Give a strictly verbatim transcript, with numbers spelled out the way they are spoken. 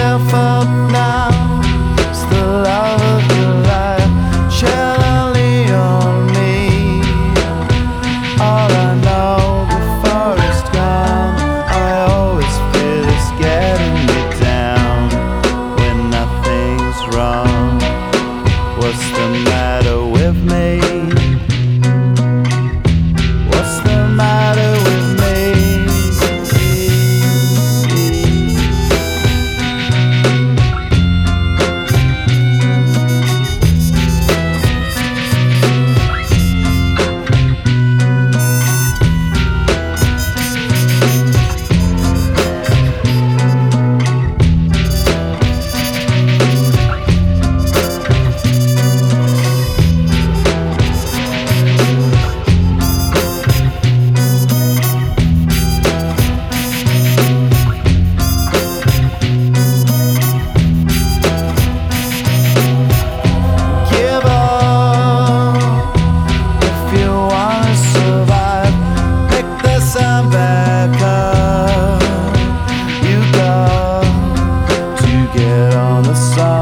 yourself up now. It's the love of your life, surely on me. All I know before it's gone, I always feel it's getting me down when nothing's wrong. What's the matter with me? What's the matter with me? Back up, you got to get on the side.